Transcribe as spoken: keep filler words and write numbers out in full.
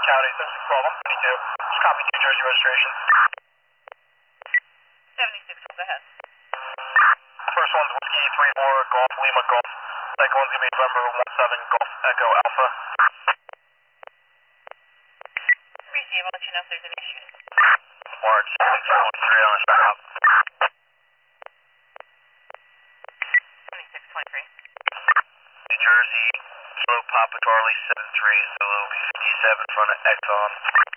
County, seven six one one twenty-two. Just copy New Jersey registration. seventy-six, go ahead. First one's Whiskey three four Golf Lima Golf. Second one's going to be November one seven Golf Echo Alpha. Receive, I'll let you know if there's an issue. March six one three on shop. twenty-six twenty-three. New Jersey, Kilo Papa Charlie seven three Zulu fifty-seven front of Exxon.